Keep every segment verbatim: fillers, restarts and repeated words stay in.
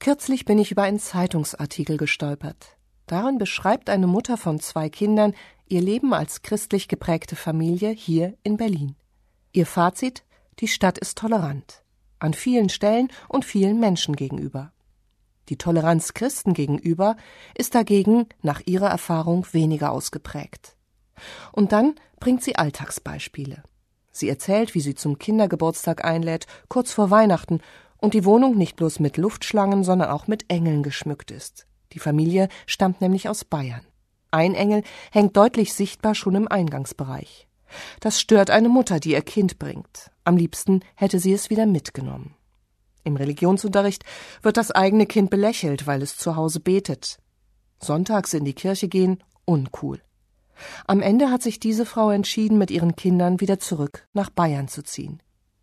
Kürzlich bin ich über einen Zeitungsartikel gestolpert. Darin beschreibt eine Mutter von zwei Kindern ihr Leben als christlich geprägte Familie hier in Berlin. Ihr Fazit: Die Stadt ist tolerant. An vielen Stellen und vielen Menschen gegenüber. Die Toleranz Christen gegenüber ist dagegen nach ihrer Erfahrung weniger ausgeprägt. Und dann bringt sie Alltagsbeispiele. Sie erzählt, wie sie zum Kindergeburtstag einlädt, kurz vor Weihnachten, und die Wohnung nicht bloß mit Luftschlangen, sondern auch mit Engeln geschmückt ist. Die Familie stammt nämlich aus Bayern. Ein Engel hängt deutlich sichtbar schon im Eingangsbereich. Das stört eine Mutter, die ihr Kind bringt. Am liebsten hätte sie es wieder mitgenommen. Im Religionsunterricht wird das eigene Kind belächelt, weil es zu Hause betet. Sonntags in die Kirche gehen, uncool. Am Ende hat sich diese Frau entschieden, mit ihren Kindern wieder zurück nach Bayern zu ziehen.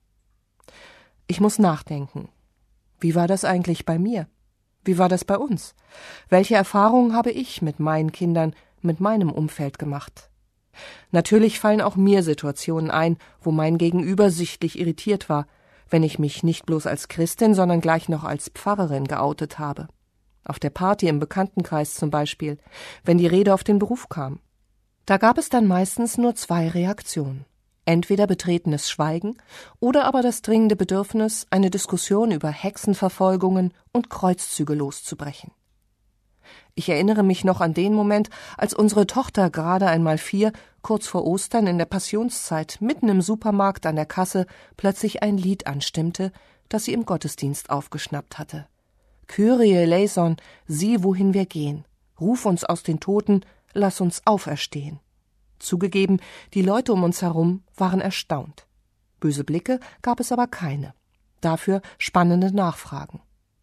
Ich muss nachdenken. Wie war das eigentlich bei mir? Wie war das bei uns? Welche Erfahrungen habe ich mit meinen Kindern, mit meinem Umfeld gemacht? Natürlich fallen auch mir Situationen ein, wo mein Gegenüber sichtlich irritiert war, wenn ich mich nicht bloß als Christin, sondern gleich noch als Pfarrerin geoutet habe. Auf der Party im Bekanntenkreis zum Beispiel, wenn die Rede auf den Beruf kam. Da gab es dann meistens nur zwei Reaktionen. Entweder betretenes Schweigen oder aber das dringende Bedürfnis, eine Diskussion über Hexenverfolgungen und Kreuzzüge loszubrechen. Ich erinnere mich noch an den Moment, als unsere Tochter gerade einmal vier, kurz vor Ostern in der Passionszeit, mitten im Supermarkt an der Kasse, plötzlich ein Lied anstimmte, das sie im Gottesdienst aufgeschnappt hatte. Kyrie eleison, sieh, wohin wir gehen. Ruf uns aus den Toten, lass uns auferstehen. Zugegeben, die Leute um uns herum waren erstaunt. Böse Blicke gab es aber keine. Dafür spannende Nachfragen.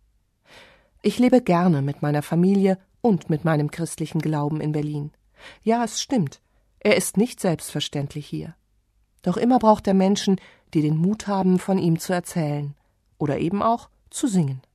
Ich lebe gerne mit meiner Familie und mit meinem christlichen Glauben in Berlin. Ja, es stimmt, er ist nicht selbstverständlich hier. Doch immer braucht er Menschen, die den Mut haben, von ihm zu erzählen oder eben auch zu singen.